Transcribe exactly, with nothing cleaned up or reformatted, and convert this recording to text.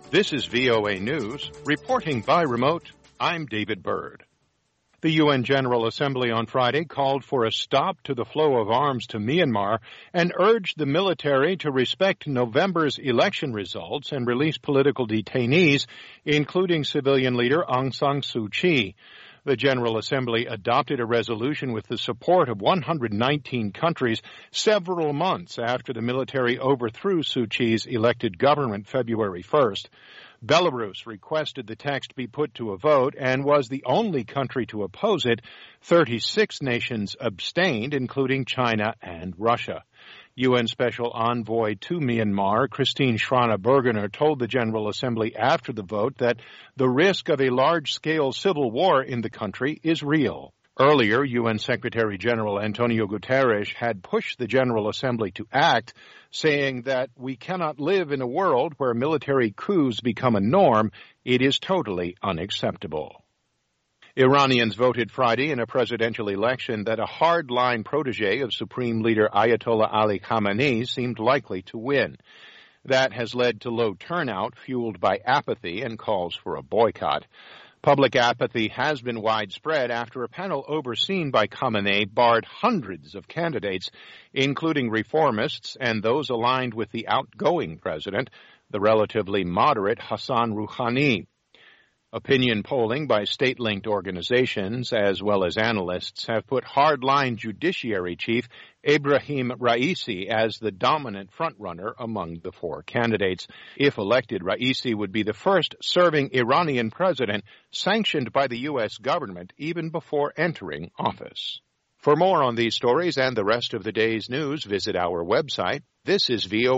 This is V O A News. Reporting by remote, I'm David Byrd. The U N General Assembly on Friday called for a stop to the flow of arms to Myanmar and urged the military to respect November's election results and release political detainees, including civilian leader Aung San Suu Kyi. The General Assembly adopted a resolution with the support of one hundred nineteen countries several months after the military overthrew Suu Kyi's elected government February first. Belarus requested the text be put to a vote and was the only country to oppose it. thirty-six nations abstained, including China and Russia. U N Special Envoy to Myanmar, Christine Schraner Burgener, told the General Assembly after the vote that the risk of a large-scale civil war in the country is real. Earlier, U N Secretary General Antonio Guterres had pushed the General Assembly to act, saying that we cannot live in a world where military coups become a norm. It is totally unacceptable. Iranians voted Friday in a presidential election that a hard-line protege of Supreme Leader Ayatollah Ali Khamenei seemed likely to win. That has led to low turnout, fueled by apathy and calls for a boycott. Public apathy has been widespread after a panel overseen by Khamenei barred hundreds of candidates, including reformists and those aligned with the outgoing president, the relatively moderate Hassan Rouhani. Opinion polling by state-linked organizations as well as analysts have put hardline Judiciary Chief Ebrahim Raisi as the dominant frontrunner among the four candidates. If elected, Raisi would be the first serving Iranian president sanctioned by the U S government even before entering office. For more on these stories and the rest of the day's news, visit our website. This is V O A.